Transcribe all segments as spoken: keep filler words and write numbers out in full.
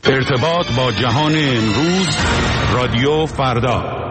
ارتباط با جهان امروز، رادیو فردا.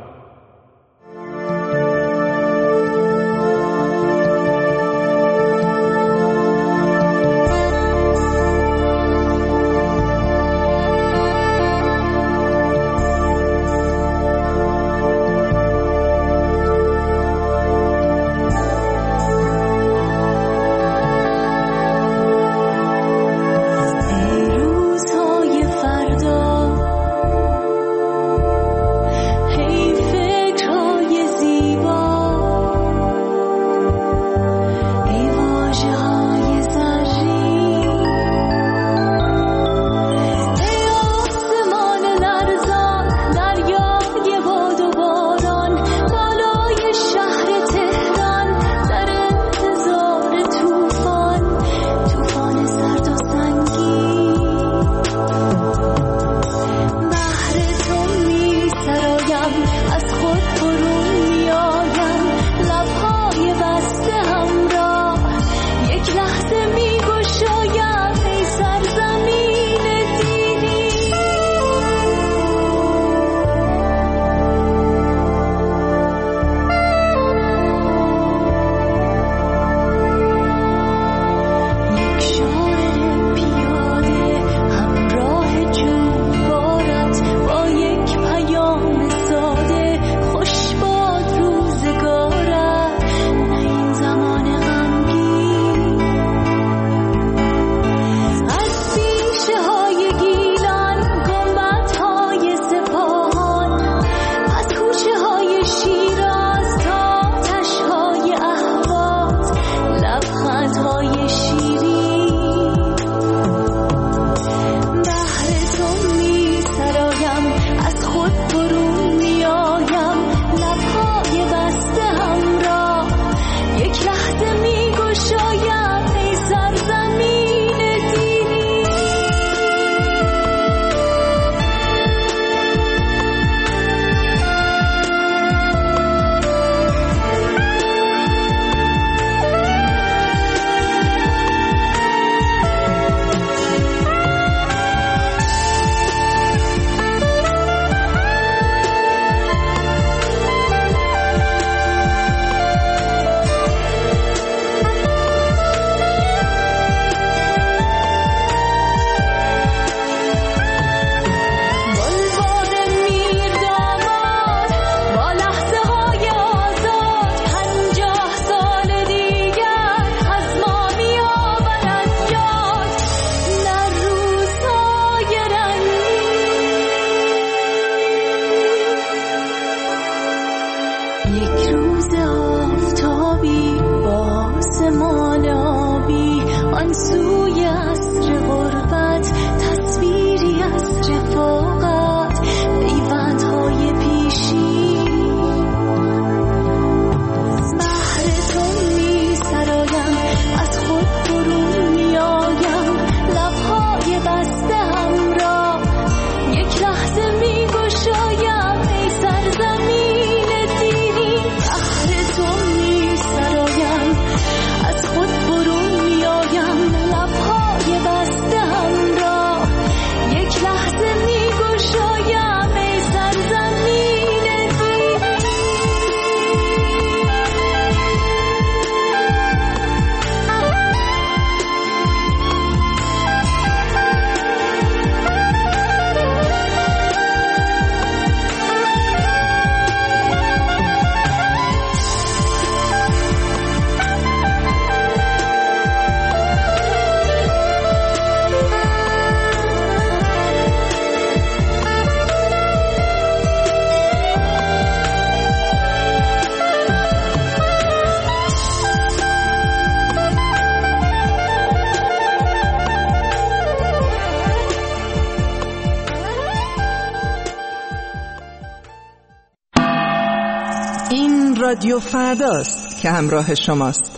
رادیو فرداست که همراه شماست.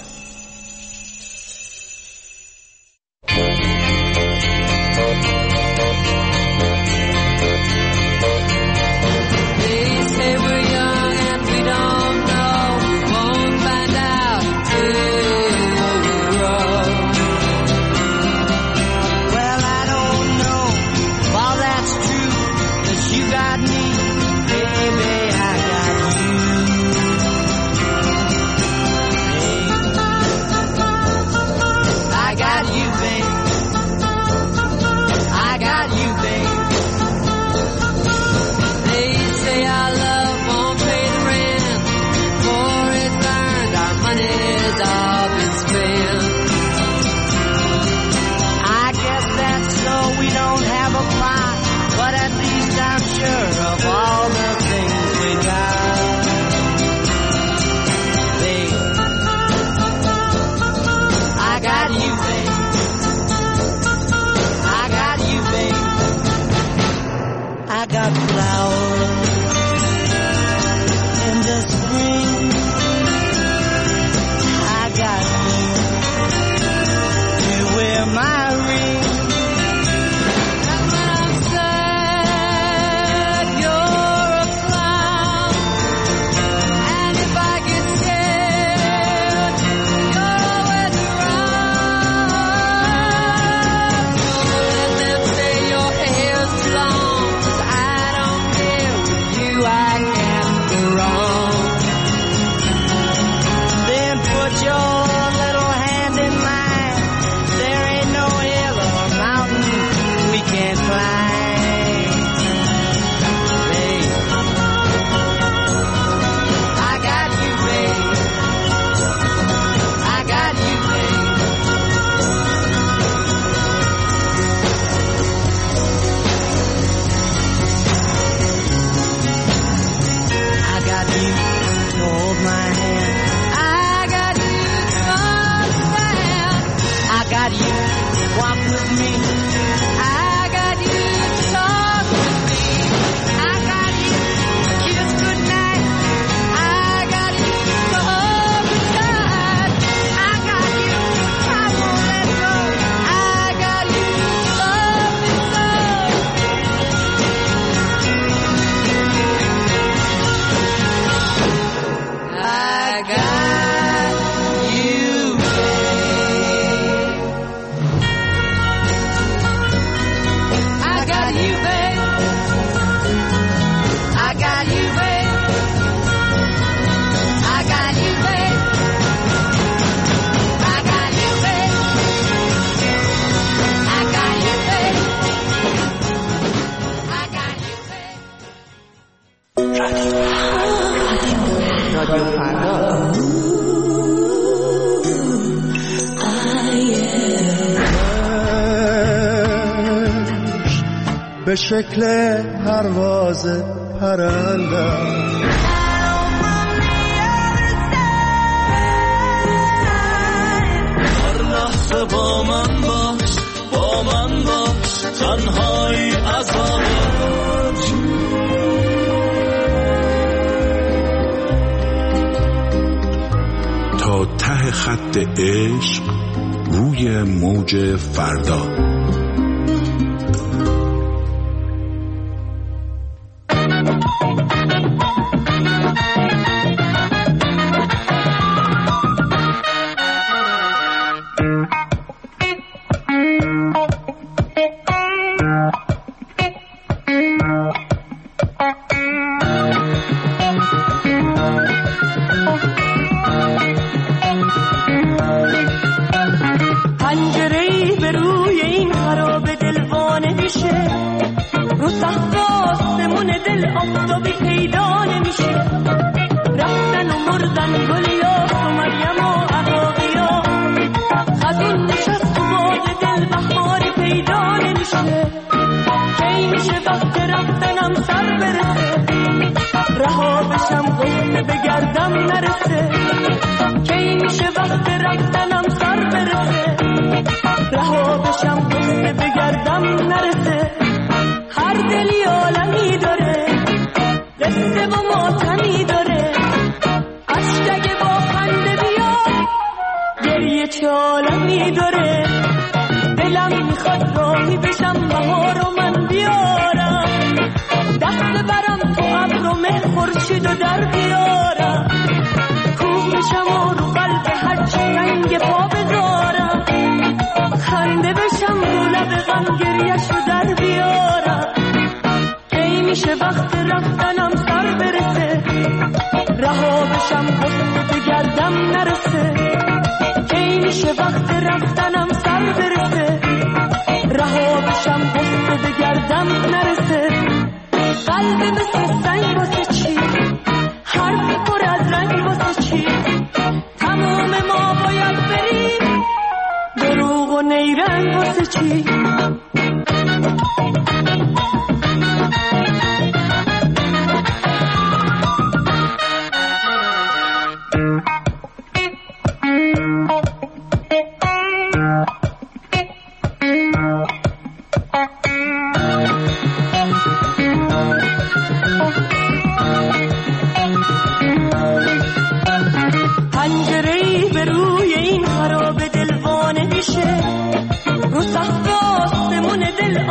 Well, I don't know got flowers in the spring. I got to wear my ring. And when I'm sad, you're a clown. And if I get scared, you're always around. Don't let them say your hair's long, 'cause I don't care. With you I can't go wrong. Then put your little hand in mine. There ain't no hill or mountain we can't climb. Babe, I got you, babe. I got you, babe. I got you to hold my hand. I got you to understand. I got you to walk with me. I got you to talk with me. I got you to kiss goodnight. I got you to hold me tight. I got you, I won't let go. I got you to love me so. I got you, babe. I got you, babe. I got you, babe. I got you, babe. I got you, babe. I got you, babe. I got you, babe. رادیو فردا. به شکل پرواز پرندم هر لحظه با من باش، با من باش، تنهایی عذاب تا ته خط عشق روی موج فردا. پنجره‌ای به روی این خرابه دلوانه میشه، رو سقف آسمون دل آفتابی پیدا نمیشه. رفتن و مردن گلیاس و مریم و عقاقیا، خزون نشست و باغ دل بهاری پیدا نمیشه. کی میشه وقت رفتنم سر برسه، رها بشم غصه بگردم نرسه. کی میشه وقت رفتنم سر برسه، رها بشم غصه بگردم نرسه. هر دلی عالمی داره، قصه و ماتمی داره. اشک اگه با خنده بیاد، گریه چه عالمی داره. دلم میخواد راهی بشم بهار و من بیارم، دست برم تو ابر و مه خورشید و در بیارم. کوه بشم و رو قلب هرچی رنگ پا بذارم، خنده بشم رو لب غم گریه‌شو در بیارم. کی میشه وقت رفتنم سر برسه، رها بشم غصه بگردم نرسه. کی میشه وقت رفتنم سر برسه، رها بشم غصه بگردم نرسه. قلب مثل سنگ واسه چی، حرف پر از رنگ واسه چی. تمام ما باید بریم، دروغ و نیرنگ واسه چی.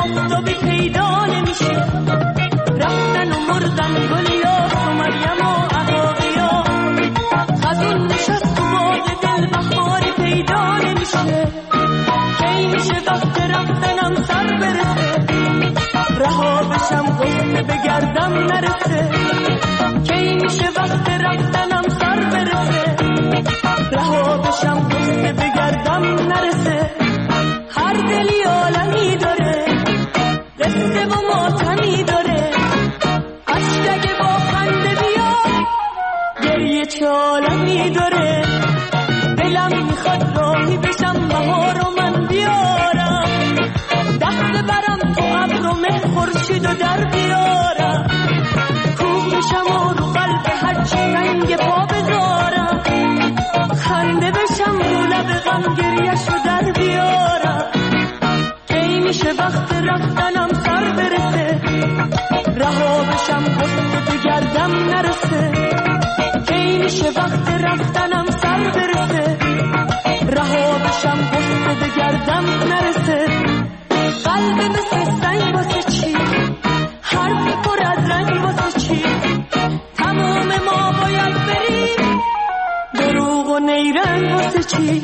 دست و بی پیدا نمیشه. رفتن و مردن گلیاس و مریم و عقاقیا، خزون نشست و باد دل بهاری پیدا نمیشه. کی میشه وقت رفتنم سر برسه، رها بشم غصه بگردم نرسه. کی میشه وقت رفتنم سر برسه، رها بشم غصه بگردم نرسه. هر دلی عالمی داره، قصه و ماتمی داره. عشق اگه با خنده بیاد، گریه چه عالمی داره. دلم میخواد راهی بشم بهار و من بیارم، دست برم تو ابر و مه خورشید و در بیارم. کوه بشم و رو قلب هرچی رنگ پا بذارم، خنده بشم رو لب غم گریه‌شو در بیارم. کی میشه وقت رفتنم سر برسه، رها بشم غصه بگردم نرسه. کی میشه وقت رفتنم سر برسه، رها بشم غصه بگردم نرسه. قلب مثل سنگ واسه چی، حرف پر از رنگ واسه چی. تمام ما باید بریم، دروغ و نیرنگ واسه چی.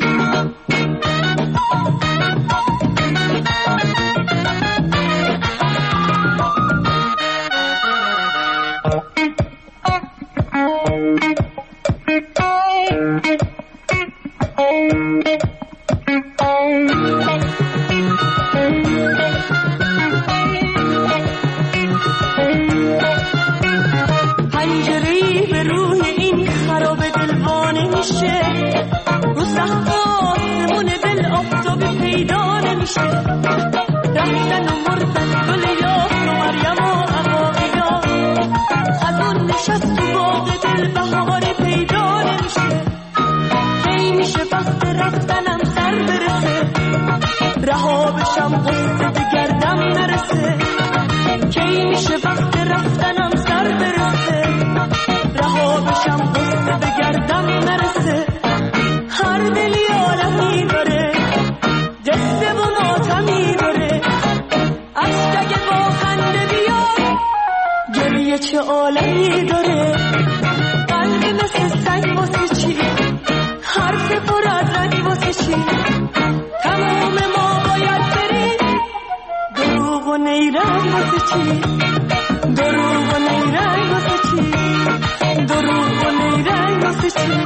پنجره‌ای به روی این خراب دلوانه میشه، رو سقف آسمون دل آفتابی پیدا نمیشه. رفتن و مردن گل یاس و مریم و عقاقیا، خزون نشست تو باغ دل بهاری پیدا نمیشه. کی میشه وقت رفتنم سر برسه، رها بشم غصه بگردم نرسه. کی میشه وقت رفتنم سر برسه، رها بشم غصه بگردم نرسه. هر دلی عالمی داره، قصه و ماتمی داره. عشق اگه با خنده بیاد، گریه چه عالمی داره. قلب مثل سنگ واسه چی، حرف پر از رنگ واسه چی. تمام ما باید بریم، دروغ و نیرنگ واسه چی. دروغ و نیرنگ واسه چی. دروغ و نیرنگ واسه چی.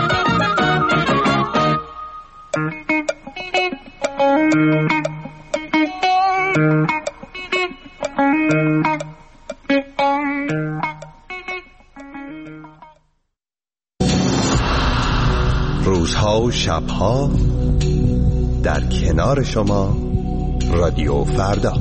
روزها و شبها در کنار شما رادیو فردا.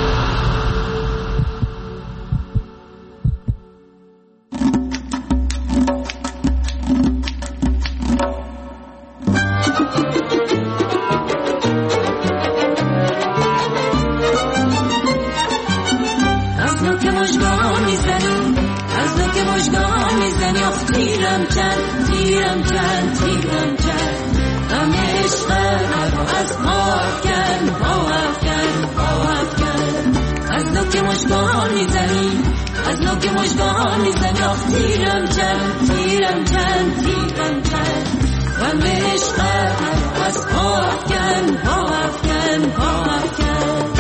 از نو که مژگان میزنی، از نو که مژگان میزنی. آخ تیرم چند، تیرم چند، تیرم چند. غم عشق مرا از پا افکن، پا افکن، پا افکن. از نو که مژگان میزنی، از نو که مژگان میزنی. آخ تیرم چند، تیرم چند، تیرم چند. غم عشق مرا از پا افکن، پا افکن، پا افکن.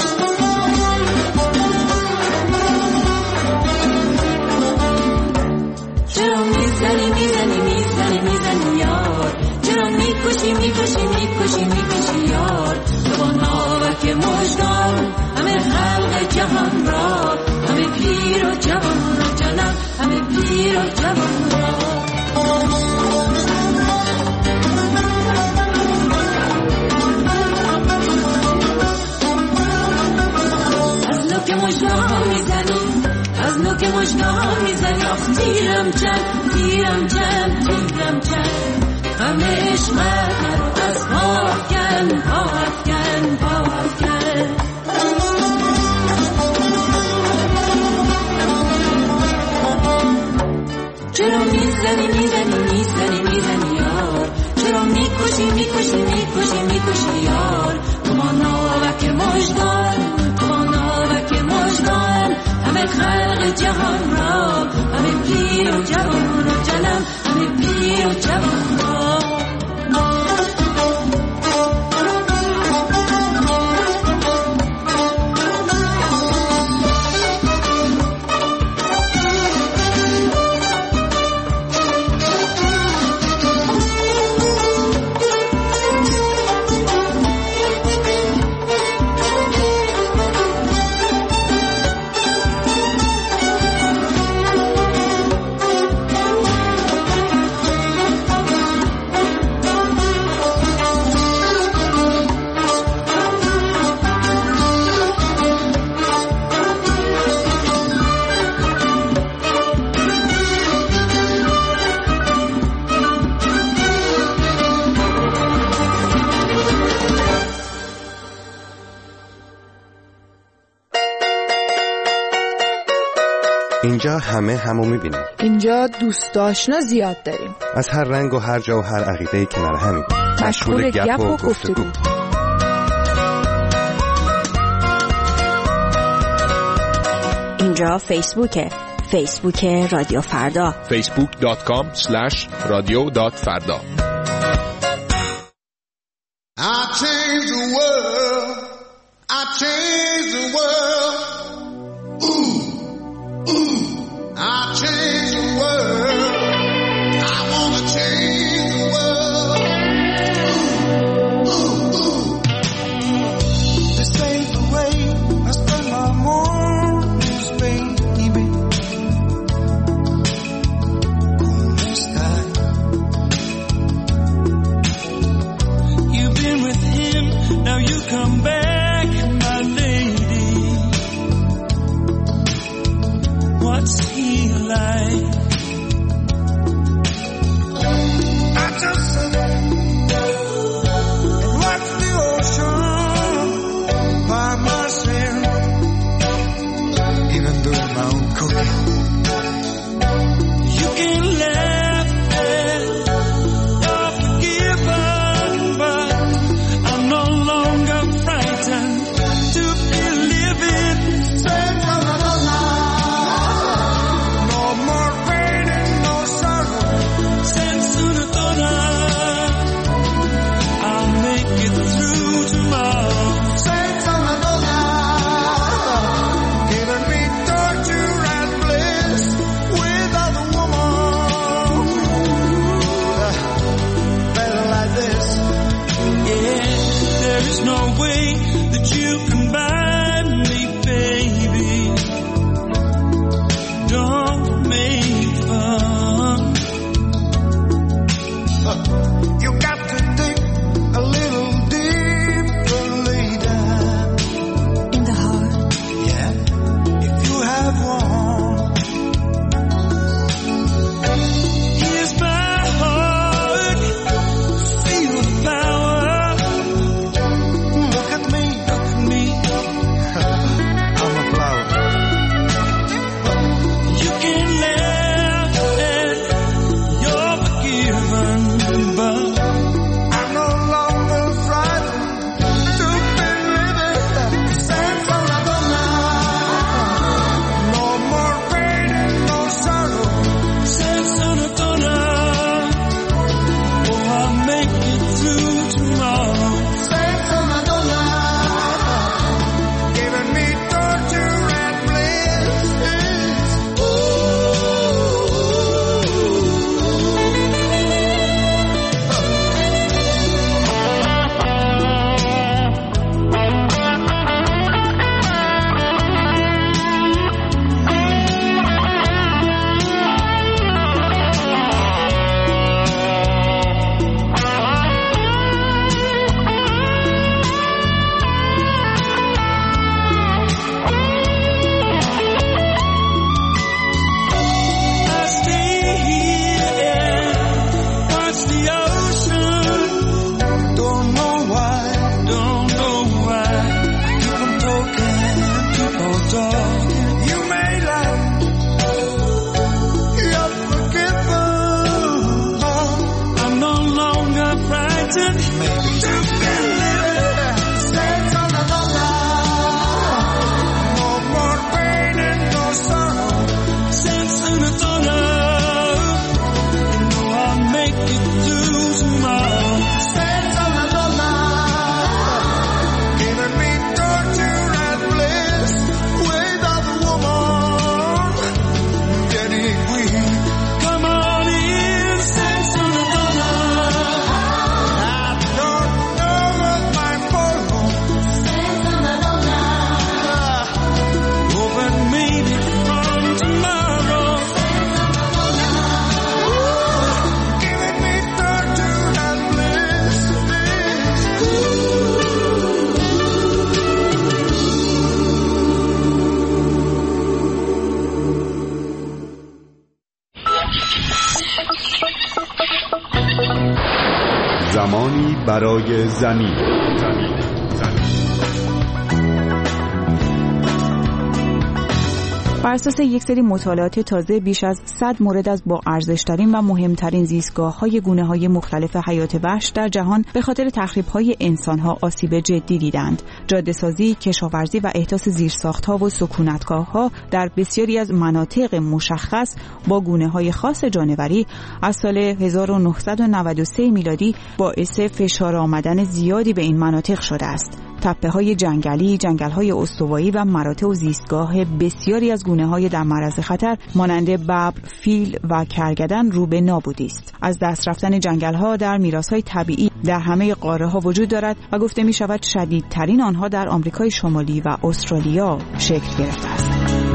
چرا میزنی میزنی میزنی میزنی یار، چرا میکشی میکشی میکشی میکشی یار. تو با ناوک مژگان همه خلق جهان را، همه پیر و جوان را جانم، همه پیر و جوان را. از نوک مژگان میزنی، از نوک مژگان میزنی. آخ تیرم چند، تیرم چند، تیرم چند. غم عشق مرا از پا افکن، پا افکن، پا افکن. چرا میزنی میزنی میزنی میزنی یار، چرا میکشی میکشی میکشی میکشی یار. تو ما ناوک مژگان، تو ما خلق جهان را، همه پیر و جوان و جلم، همه پیر و جوان را. اینجا همه همو میبینیم. اینجا دوست آشنا زیاد داریم. از هر رنگ و هر جا و هر عقیده‌ای کنار همیم. مشغول گپ و گفتگو. اینجا فیسبوکه. فیسبوک رادیو فردا. فیسبوک دات کام اسلش رادیو دات فردا. I change the world. I change the world. Ooh, ooh. I change the world. I wanna change the world. Ooh, ooh, ooh. This ain't the way I spend my mornings, baby. This guy. You've been with him, now you come back, my lady. What's he like? I just sit and watch the ocean by myself, even doing my own cooking. You can laugh and you're forgiven, but I'm no longer frightened to be living. Same from another. No more pain and no sorrow. Sense of the thought I'll make it through tomorrow. Sense of the thought giving me torture and bliss without a woman better like this. Yeah, there is no way that you can buy me, baby. Don't make fun. You got to dig a little deeper later. In the heart. Yeah, if you have one. Here's my heart. Feel the power. Look at me, look at me. I'm a flower. You can laugh and you're forgiven, but I'm no longer frightened to be living. Sense of la donna. No more pain and no sorrow. Sense of la donna. Oh, I'll make it through tomorrow. Sense of la donna. Giving me torture and bliss. Ooh. I stay here and watch the ocean. Don't know why, don't know why. Keep on talking, keep on talking. You may lie, you're forgiven. I'm no longer frightened to be living. Sense of the donna. No more pain and no برای زمین. بر اساس یک سری مطالعات تازه بیش از صد مورد از با ارزش‌ترین و مهمترین زیستگاه‌های گونه‌های مختلف حیات وحش در جهان به خاطر تخریب‌های انسان‌ها آسیب جدی دیدند. جاده‌سازی، کشاورزی و احداث زیرساخت‌ها و سکونتگاه‌ها در بسیاری از مناطق مشخص با گونه‌های خاص جانوری از سال هزار و نهصد و نود و سه میلادی باعث فشار آمدن زیادی به این مناطق شده است. تپه‌های جنگلی، جنگل‌های استوایی و مراتع و زیستگاه بسیاری از گونه‌های در معرض خطر مانند ببر، فیل و کرگدن رو به نابودی است. از دست رفتن جنگل‌ها در میراث‌های طبیعی در همه قاره‌ها وجود دارد و گفته می‌شود شدیدترین آنها در آمریکای شمالی و استرالیا شکل گرفته است.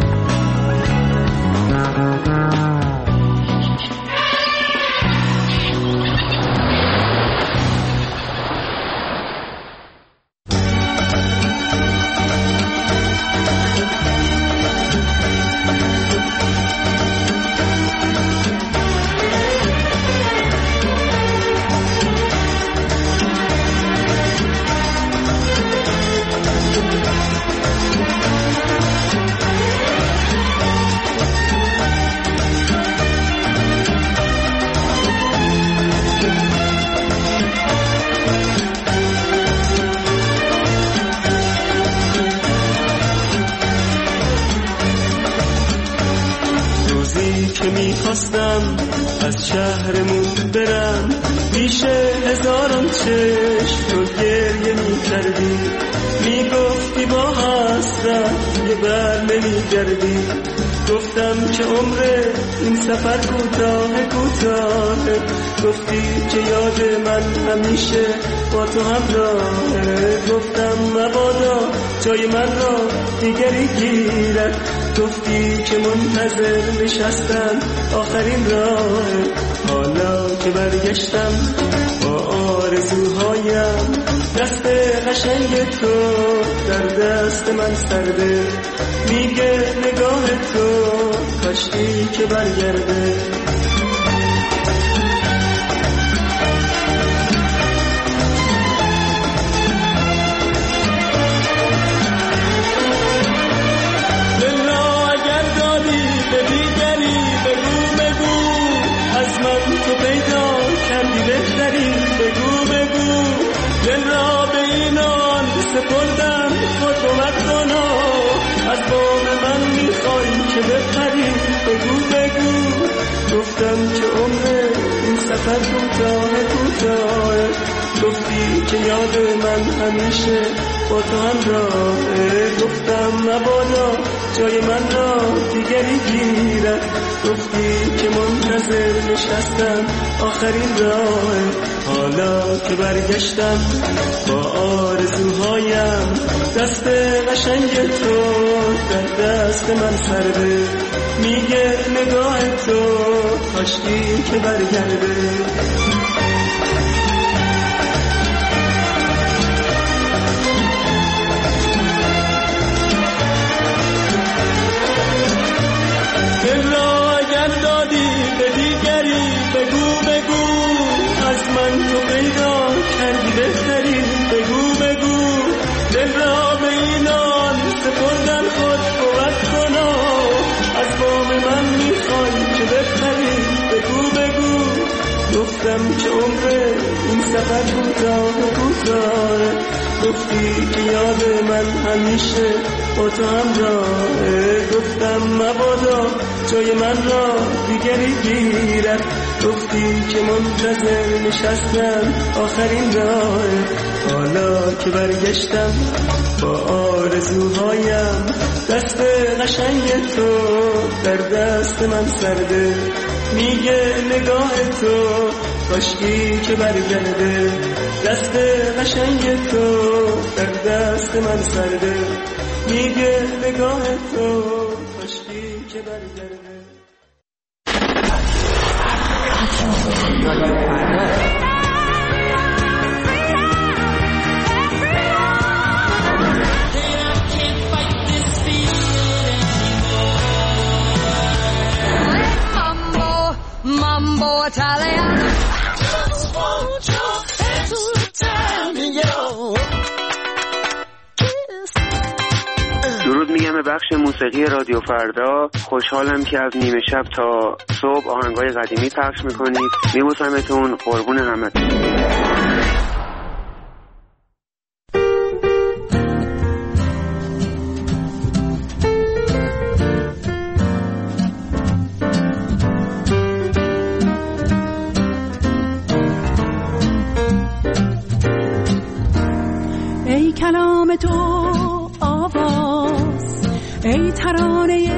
که میخواستم از شهرمون برم، پیش هزاران چشم تو گریه میکردی، میگفتی با حسرت یه بر نمیگردی. گفتم که عمر این سفر کوتاه کوتاه، گفتی که یاد من همیشه با تو همراهه. گفتم مبادا جای من را دیگری گیرد، گفتی که منتظر نشستم آخرین راه. حالا که برگشتم با آرزوهایم، دست قشنگ تو در دست من سرده، میگه نگاه تو کاشکی که برگرده. تو پیدا کردی بهتری، بگو بگو دل را به اینان سپردم، خود کمک کنا از بام من میخوای که بپری، بگو بگو. گفتم که عمر این سفر کوتاه کوتاه، گفتی که یاد من همیشه با تو همراهه. گفتم مبادا جای من را دیگری گیرد، گفتی که منتظر نشستم آخرین راه. حالا که برگشتم با آرزوهایم، دست قشنگ تو در دست من سرده، میگه نگاه تو کاشکی که برگرده. دل را اگر دادی به دیگری، بگو بگو از من تو پیدا کردی بهتری، بگو بگو دل را به اینان سپردن، خود قوت کنا از بام من میخوای که بپری، بگو بگو. گفتم که عمر این سفر کوتاه کوتاه، گفتی که یاد من همیشه با تو همراهه. گفتم مبادا جای من را دیگری گیرد، گفتی که منتظر نشستم آخرین راه. حالا که برگشتم با آرزوهایم، دست قشنگ تو در دست من سرده، میگه نگاه تو کاشکی که برگرده. دست قشنگ تو در دست من سرده، میگه نگاه تو کاشکی که برگرده. Mambo Italian. I just want your hand to درود میگم به بخش موسیقی رادیو فردا. خوشحالم که از نیمه شب تا صبح آهنگای قدیمی پخش میکنید. میبوسمتون، قربون همتون. ای کلام تو آواز، ای ترانه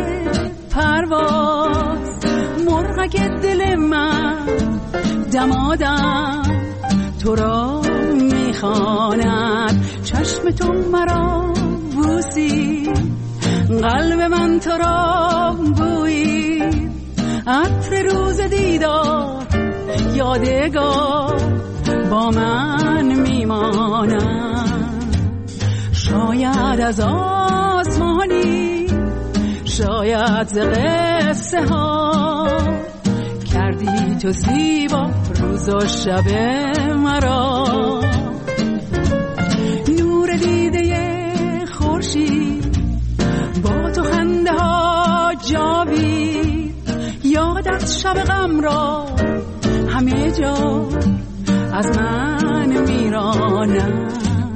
پرواز، مرغک دل من دمادم تو را میخواند. چشم تو مرا بوسی، قلب من تو را بویی، عطر روز دیدار یادگار با من میماند. شاید از آسمانی، شاید ز قصه ها، کردی تو زیبا روز و شب مرا. نور دیده خورشید با تو خنده ها جاوید، یادت شب غم را همه جا از من میرانم.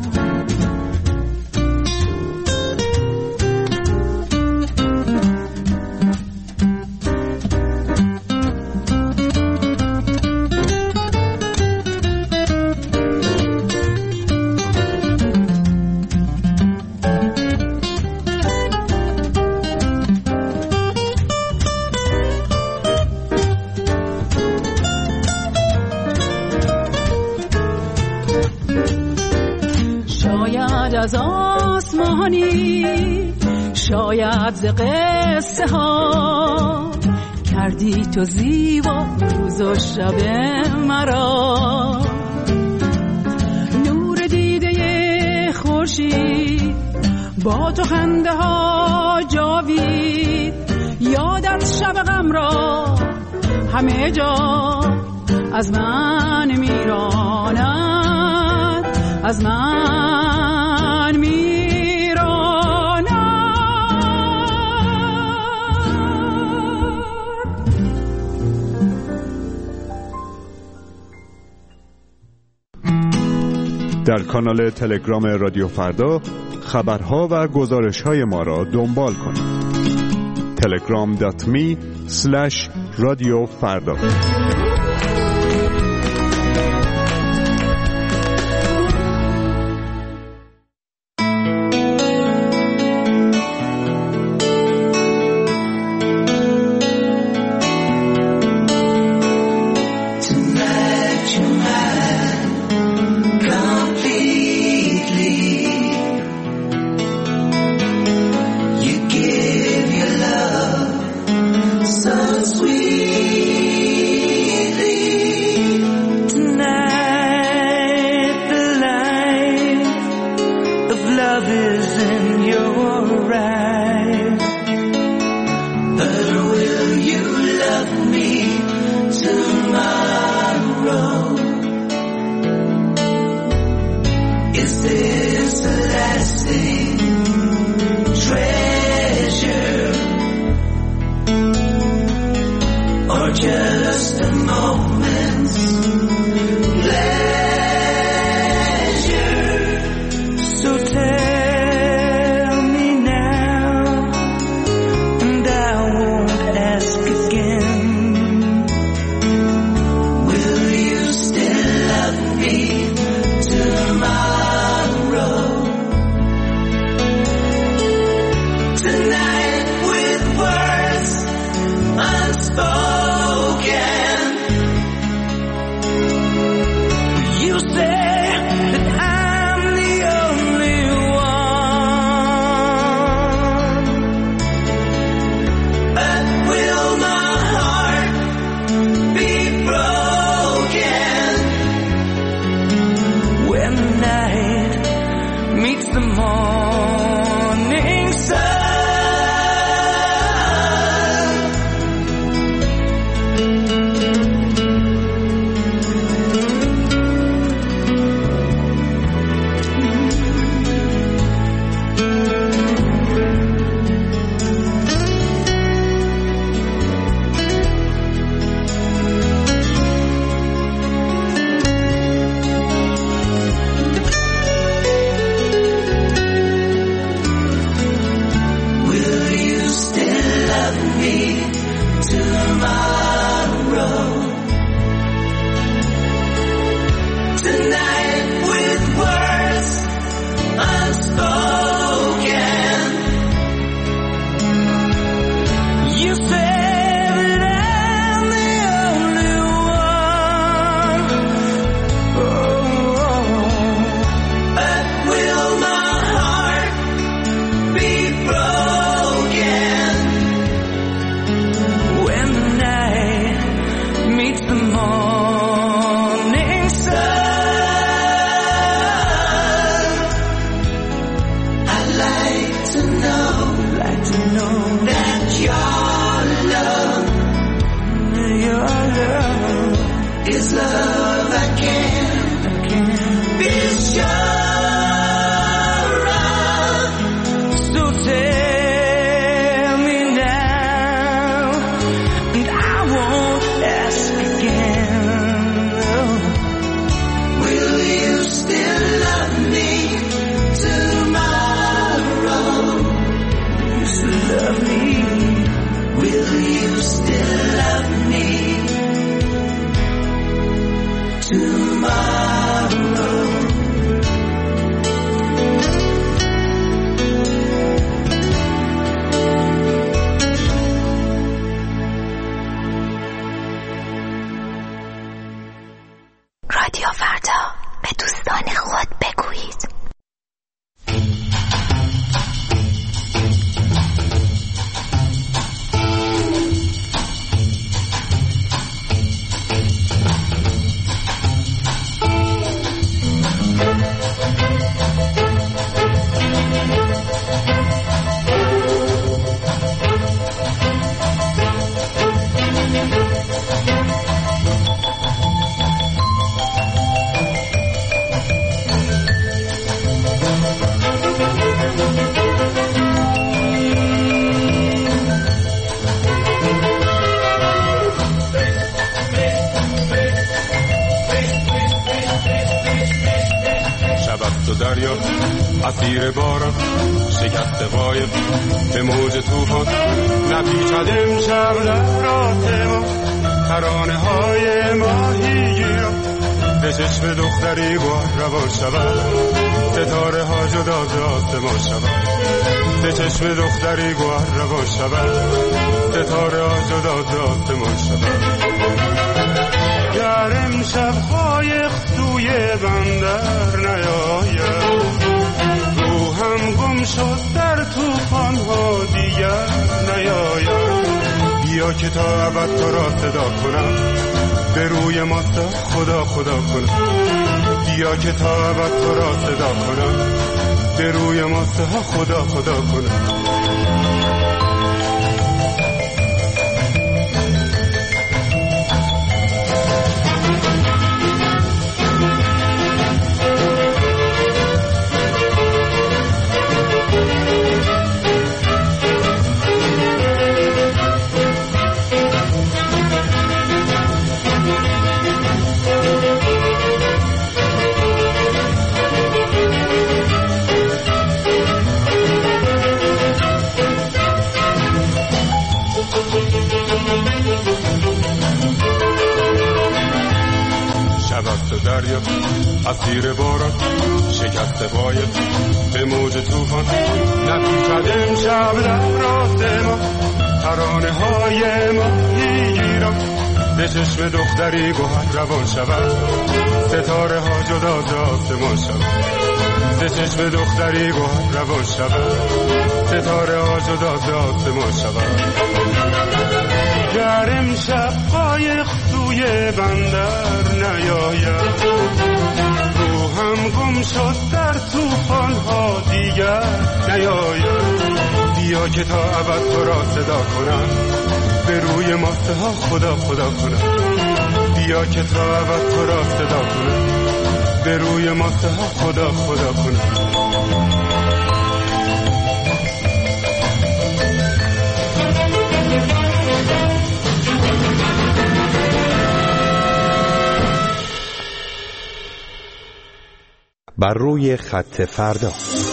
از آسمانی، شاید ز قصه ها، کردی تو زیبا روز و شب مرا. نور دیده خورشید با تو خنده ها جاوید، یادت شب غم را همه جا از من میراند، از من میراند. در کانال تلگرام رادیو فردا خبرها و گزارش‌های ما را دنبال کنید. تلگرام دات می اسلش رادیو فردا. Sweet like to know that your love, your love is love I can't, I can't be sure of. So tell me now, and I won't ask again. Will you still love me tomorrow? You still love me. Will you still love me tomorrow? رادیو فردا، به دوستان خود بگویید. دریا اسیر باران شکست قایق به موج طوفان نپیچد امشب در راه ما ترانه های ماهیگیران به چشم دختری گوهر روان شود ستاره ها جدا ز آسمان شود به چشم دختری گوهر روان شود ستاره ها جدا ز آسمان شود گر امشب قایق سوی بندر نیاید روحم گم شد در طوفان ها دیگر نیاید بیا که تا ابد تو را صدا کنم به روی ماستا خدا خدا کنم بیا که تا ابد تو را صدا کنم به روی ماستا خدا خدا کنم دریا اسیر باران شکست قایق به موج طوفان نپیچد امشب در راست ما ترانه های ماهیگیران به چشم دختری گوهر روان شود ستاره ها جدا ز آسمان شود به چشم دختری گوهر روان شود ستاره ها جدا ز آسمان شود گر امشب قایق سوی بندر نیاید روحم گم شد در طوفان ها دیگر نیاید بیا که تا ابد تو را صدا کنم به روی ماسته ها خدا خدا کنم بیا که تا ابد تو را صدا کنم به روی ماسته ها خدا خدا کنم بر روی خط فردا.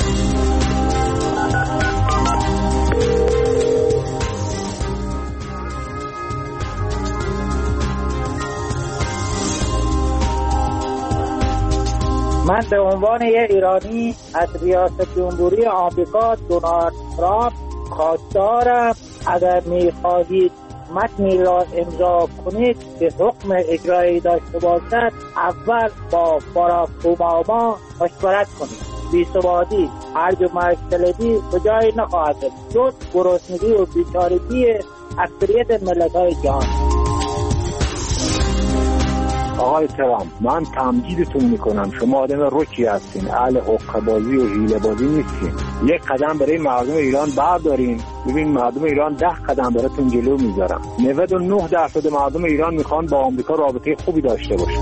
من به عنوان یک ایرانی از ریاست جمهوری آمریکا دونالد ترامپ خواستارم اگر می‌خواهید متنی را امضا کنید که حکم اجرایی داشته باشد اول با باراک اوباما مشورت کنید. بی‌ثباتی، هرج و مرج کلیدی به جایی نخواهد رسید جز گرسنگی و بیچارگی اکثریت ملت‌های جهان. آقای ترامپ، من تمجیدتون میکنم، شما آدم رکی هستین، اهل حقه‌بازی و حیله‌بازی نیستین. یک قدم برای مردم ایران بردارین. ببین مردم ایران ده قدم براتون جلو میذارن. نود و نه درصد مردم ایران میخوان با آمریکا رابطه خوبی داشته باشن.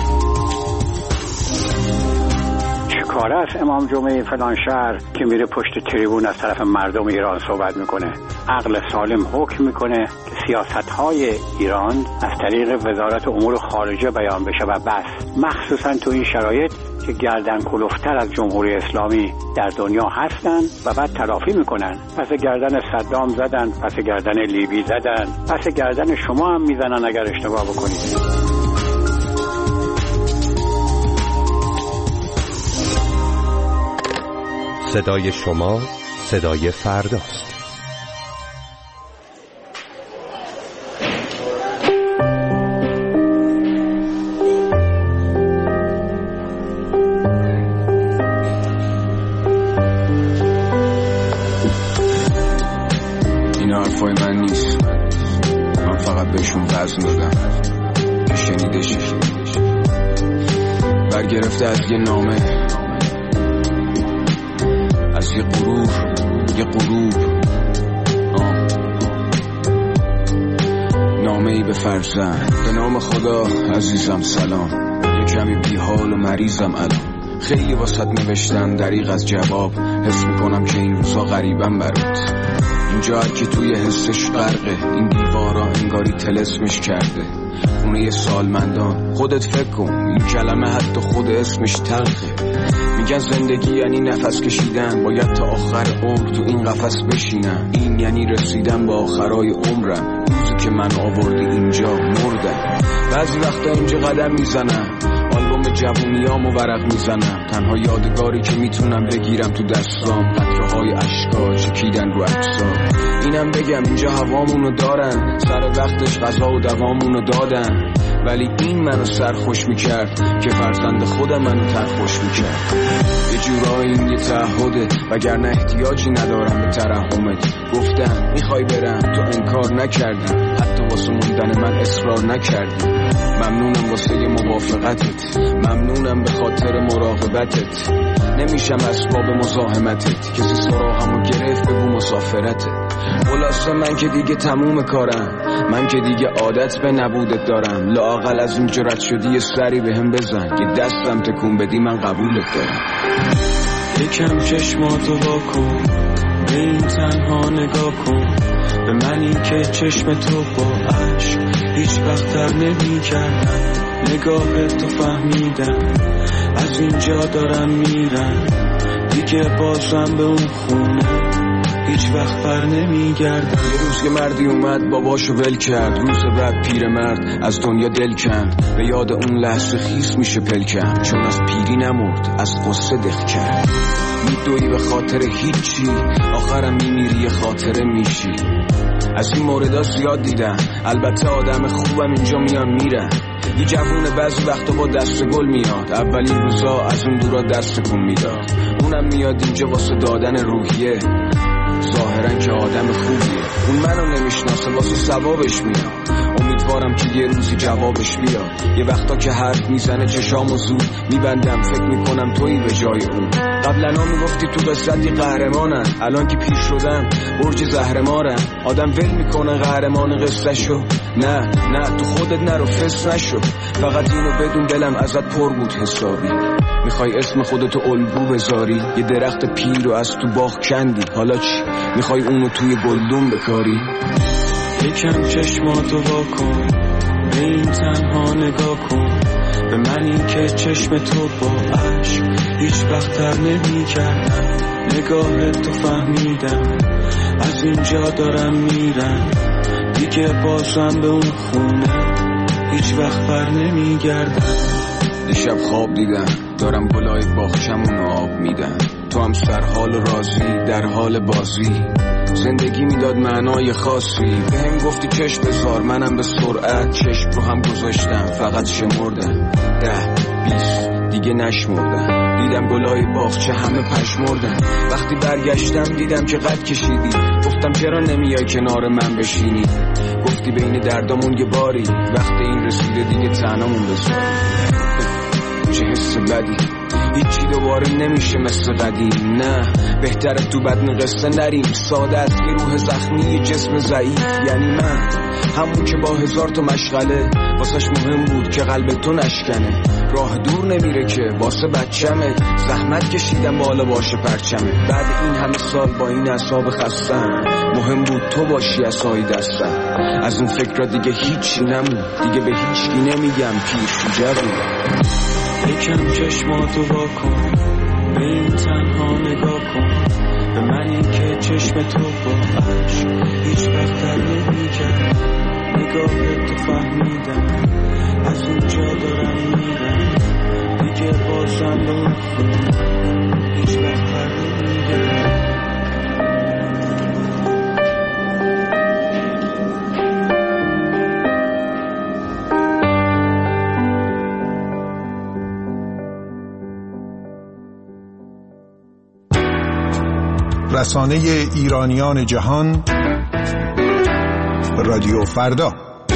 کاره است امام جمعه فلان شهر که میره پشت تریبون از طرف مردم ایران صحبت میکنه؟ عقل سالم حکم میکنه که سیاست‌های ایران از طریق وزارت امور خارجه بیان بشه و بس، مخصوصا تو این شرایط که گردن کلفتر از جمهوری اسلامی در دنیا هستن و بعد تلافی میکنن. پس گردن صدام زدن، پس گردن لیبی زدن، پس گردن شما هم میزنن اگر اشتباه بکنید. صدای شما صدای فرداست. این حرفای من نیست، من فقط بهشون وزن دادم که شنیدشی. برگرفته از یه نامه، از یه غرور، یه غروب، نامه ای به فرزند. به نام خدا عزیزم سلام، یه کمی بیحال و مریضم الان. خیلی واسط نوشتن دریغ از جواب، حس میکنم که این روزا غریبم برات. اینجا هر که توی حسش غرقه، این دیوارا انگاری تلسمش کرده. خونه سالمندان، خودت فکر کن این کلمه حتی خود اسمش تلخه. میگن زندگی یعنی نفس کشیدن، باید تا آخر عمر تو این قفس بشینم. این یعنی رسیدن به آخرای عمرم، روزی که من آوردی اینجا مردم. بعضی وقتا اینجا قدم میزنم، آلبوم جوونیامو ورق میزنم. تنها یادگاری که میتونم بگیرم تو دستام، قطره‌های اشکا چکیدن رو اجسام. اینم بگم اینجا هوامونو دارن، سر وقتش غذا و دوامونو دادن. ولی این منو سرخوش میکرد که فرزند خودم منو ترخوش میکرد. یه جورایی این یه تعهده، وگرنه احتیاجی ندارم به ترحمت. گفتم میخوای برم، تو انکار نکردی، حتی واسه موندن من اصرار نکردی. ممنونم واسه موافقتت، ممنونم به خاطر مراقبتت. نمیشم اسباب مزاحمتت، کسی سراغمو گرفت بگو مسافرتت. خلاصه من که دیگه تموم کارم، من که دیگه عادت به نبودت دارم. لااقل از این جرأت شدی یه سری بهم بزن، یه دستم تکون بدی من قبولت دارم. یکم چشماتو واکن، به این تنها نگاه کن. به منی که چشم تو با عشق هیچ وقت تر نمی کردم. نگاه تو فهمیدم، از اینجا دارم میرم. دیگه بازم به اون خونه هیچ وقت بر نمی گردم. یه روز که مردی اومد باباشو ول کرد، روز بعد پیر مرد از دنیا دل کند. به یاد اون لحظه خیس میشه پلکم، چون از پیری نمرد از قصه دق کرد. میدوی به خاطر هیچی، آخرم میمیری خاطره میشی. از این موردها زیاد دیدم، البته آدم خوبم اینجا میان میرن. یه جوون بعضی وقتا با دست گل میاد، اولین روزا از اون دورا دست کن میداد. اونم میاد اینجا واسه دادن روحیه، ظاهرا که آدم خوبیه. اون منو نمیشناسه، واسه ثوابش میاد. امیدوارم که یه روزی جوابش بیاد. یه وقتا که حرف میزنه چشامو زود میبندم، فکر میکنم تویی به جای اون. قبلا میگفتی تو قصدی قهرمانن، الان که پیر شدم برج زهرمارن. آدم ول میکنه قهرمان قصه شو، نه نه تو خودت نرو فس نشو. فقط اینو بدون دلم ازت پر بود حسابی. میخوای اسم خودتو الگو بذاری، یه درخت پیر رو از تو باغ کندی. حالا چی؟ میخوای اونو توی گلدون بکاری؟ یکم چشماتو واکن، به این تنها نگاه کن. به منی که چشم تو با عشق هیچ وقت تر نمی کردم. نگاه تو فهمیدم، از اینجا دارم میرم. دیگه بازم به اون خونه هیچ وقت بر نمی گردم. دیشب خواب دیدم دارم گلای باغچمون آب میدم. تو هم سر حال راضی در حال بازی. زندگی میداد معنای خاصی، به هم گفتی چشم بذار، منم به سرعت چشم رو هم گذاشتم. فقط شمردم ده بیست دیگه نشمردم. دیدم گلای باغچه همه پشمردن. وقتی برگشتم دیدم که قد کشیدی. گفتم چرا نمیای کنار من بشینی؟ گفتی بین دردامون یه باری، وقتی این رسیده دیگه تنامون بذاری. چه حس بدی، هیچی دوباره نمیشه مثل قدیم. نه بهتره تو بدن قصه نریم. ساده است یه روح زخمی جسم ضعیف. یعنی من همون که با هزار تا مشغله واسش مهم بود که قلب تو نشکنه. راه دور نمیره که واسه بچمه. زحمت کشیدم بالا باشه پرچمه. بعد این همه سال با این اعصاب خستم مهم بود تو باشی عصای دستم. از اون فکر دیگه هیچی نمون. دیگه به هیچکی نمیگم پیر شجاع بودم. یکم چشماتو وا کن به این تنها نگاه کن. به منی که چشم تو با عشق هیچ وقت در نمی‌کرد. نگاه تو فهمیدم از اونجا دارم میرم. دیگه بازم به اون خون هیچ وقت در نمی‌کرد. رسانه ایرانیان جهان رادیو فردا.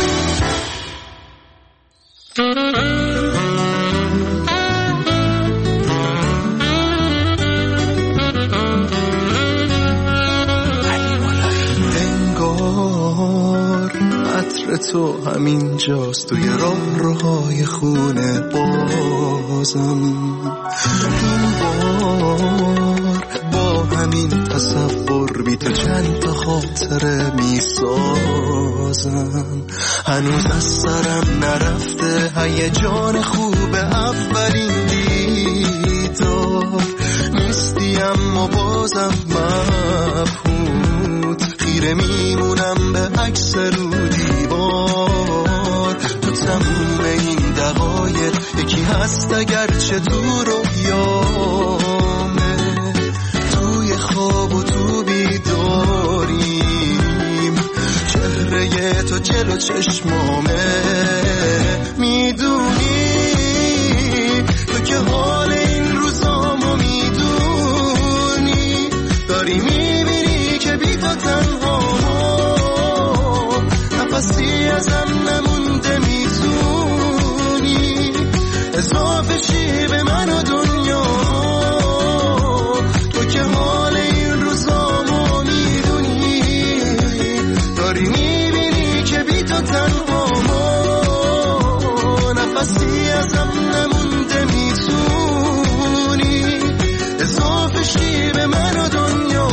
انگار عطر تو همین جاست توی راه روهای خونه بازم. این بار با همین تصور بی تو چند تا خاطره می سازم. هنوز از سرم نرفته هیجان خوب اولین دیدار. نیستی اما بازم مبهوت خیره میمونم به عکس رو دیوار. تو تموم این دقایق یکی هست اگرچه تو رویامه. توی خواب و تو بیداریم چهره تو جلو چشمامه. میدونی تو که حال این روزامو میدونی. داری میبینی که بی تو تنها نفسی ازم نمونده. میتونی اضافه شی به من و دنیا. تو که حال این روزامو میدونی. داری میبینی که بی تو تنها نفسی ازم نمونده. میتونی اضافه شی به من و دنیا.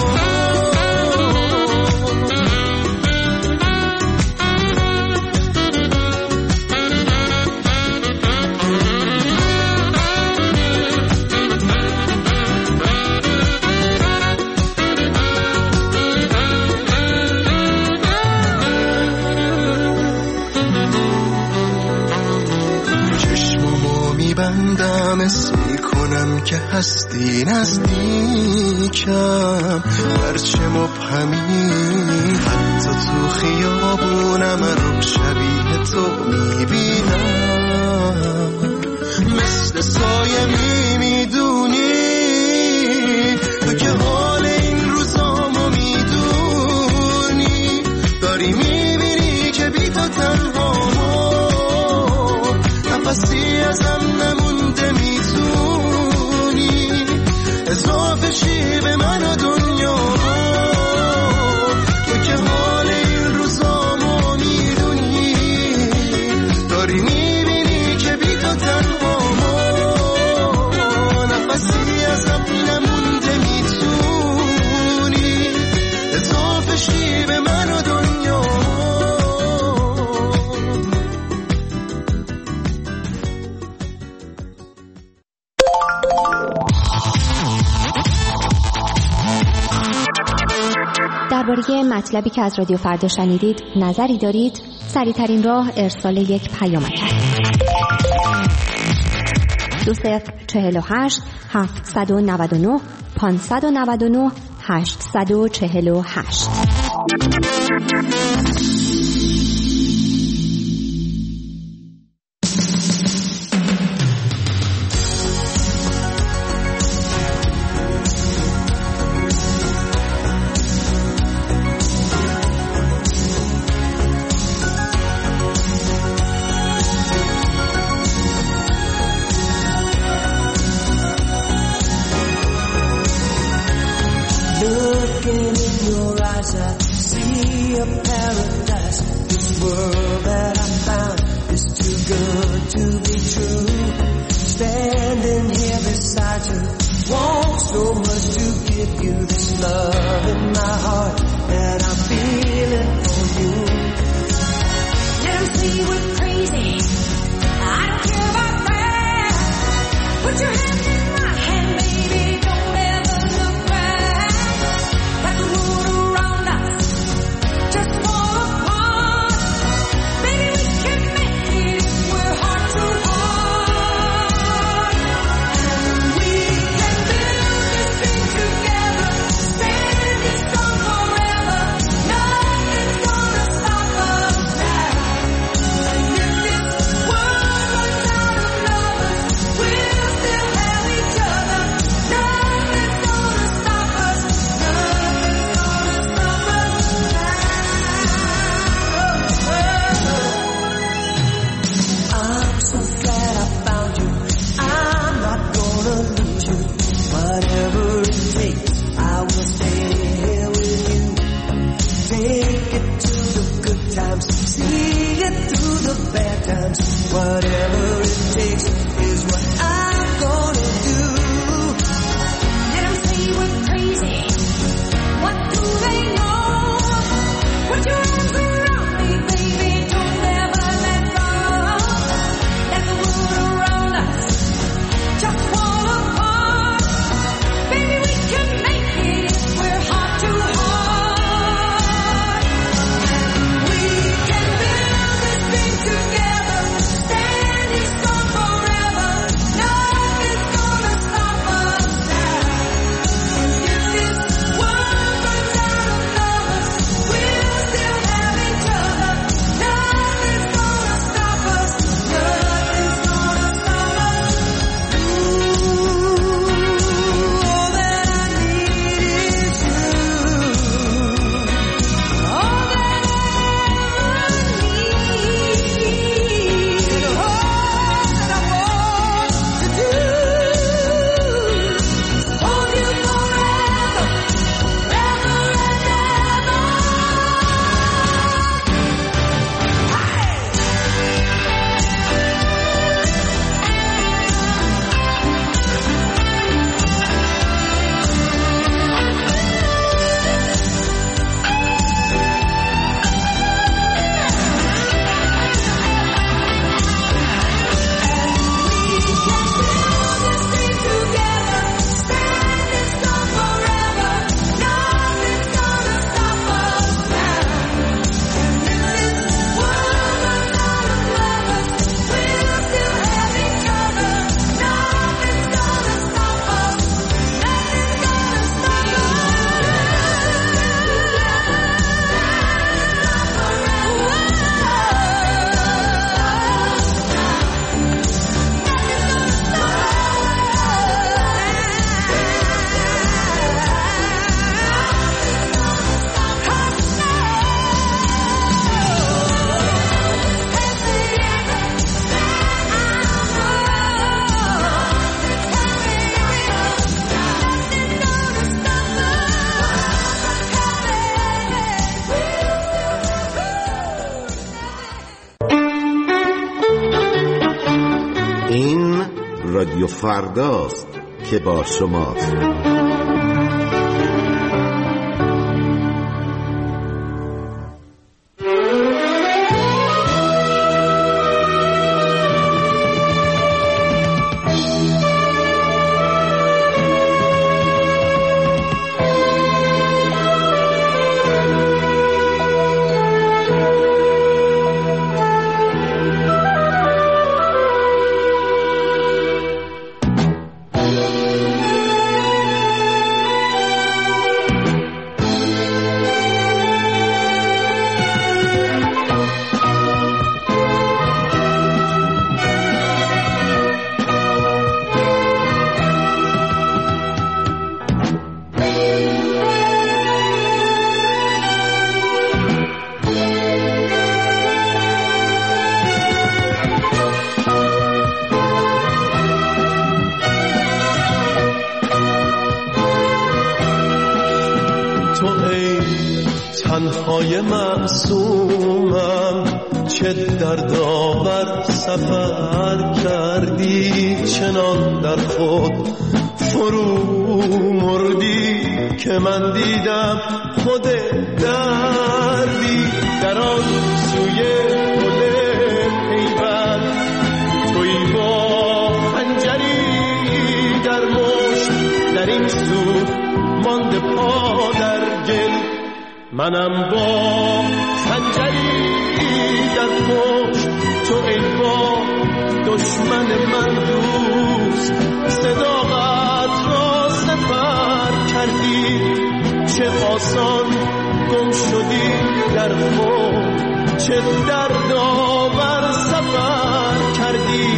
بندم اسم میکنم که هستی نزدیکم. هرچه مبهمی حتی تو خیابونم رو شبیه تو میبینم. مثل سایه میمیدونی تو که حال این روزامو میدونی. داری میبینی که بی تو تنها نفسی ازم نمونده. میتونی اضافه شی به من و دنیا. تو که حال این روزامو میدونی. داری میبینی که بی تو تنها نفسی ازم نمونده. میتونی اضافه شی به من و دنیا. درباره مطلبی که از رادیو فردا شنیدید نظری دارید؟ سریع‌ترین راه ارسال یک پیام است. دو صفر چهل و هشت هفتصد و نود و نه پانصد و نود و نه هشتصد و چهل و هشت. see a paradise. This world that I found is too good to be true. Standing here beside you, want so much to give you this love in my heart that I'm feeling for you. Let them say we're crazy, I don't care about that. Put your hand in my hand, baby, don't ever look back. Like the world around us just fall apart. Baby, we can make it if we're heart to heart. We can build this thing together, standing strong forever. Nothing's gonna stop us now. And if this world runs out of lovers, we'll still have each other. Nothing's gonna stop us. Nothing's gonna stop us now. I'm so glad I found you. I'm not gonna lose you. Whatever it takes, I will stay here with you. Take it to the good times, see it through the bad times. Whatever it takes is what I'm gonna do. Let them say we're crazy. What do they know? Put your arms around me, baby, don't ever let go. Let the world around us just fall apart. Baby, we can make it if we're heart to heart. We can build this thing together, standing strong forever. Nothing's gonna stop us now. And if this world runs out of lovers, we'll still have each other. Nothing's gonna stop us. Nothing's gonna stop us. Ooh, all that I need is you. All that I ever need, and all that I want to do is hold you forever, forever and ever. این رادیو فرداست که با شماست. شبهای معصومم چه دردآور سفر کردی، چنان در خود فرو مردی که من دیدم خود دردی. در آن سوی گل پیوند تویی با خنجری در مشت، در این سو مانده پا در گل، منم با خنجری در پشت. تو ای با دشمن من دوست، صداقت را سپر کردی، چه آسان گم شدی در خود، چه دردآور سفر کردی.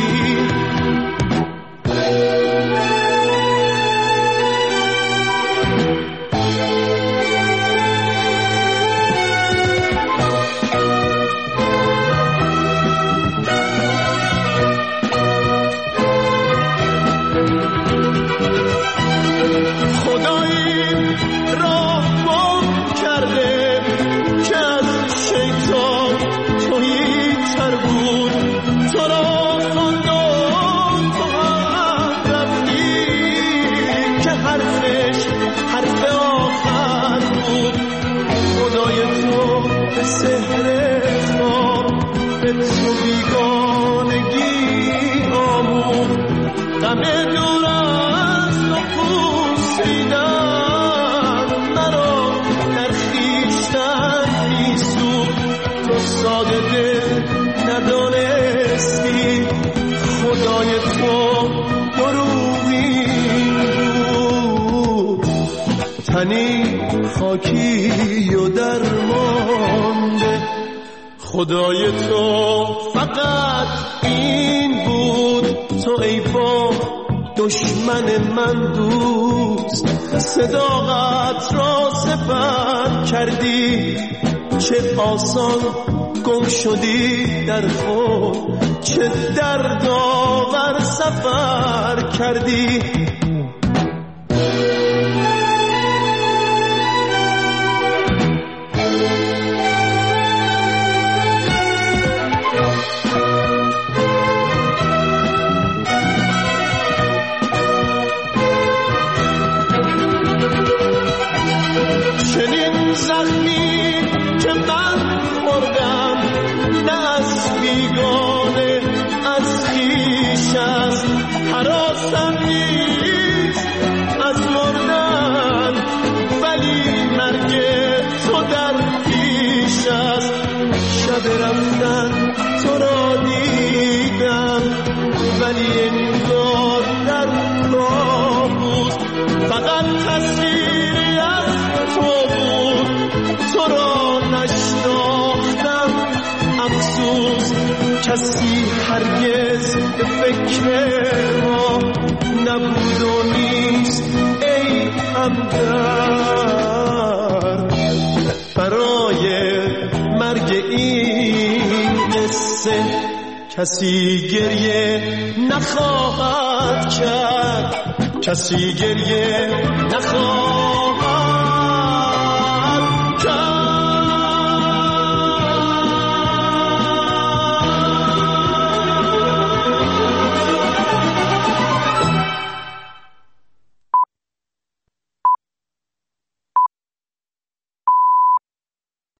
خاکی و درمانده، خدای تو فقط این بود. تو ای با دشمن من دوست، صداقت را سپر کردی، چه آسان گم شدی در خود، چه دردآور سفر کردی. رفتن تو را دیدم، ولی انگار در کابوس فقط تصویری از تو بود. تو را نشناختم افسوس، کسی هرگز به فکر ما نبود و نیست ای همدرد. برای مرگ این قصه کسی گریه نخواهد کرد، کسی گریه نخواهد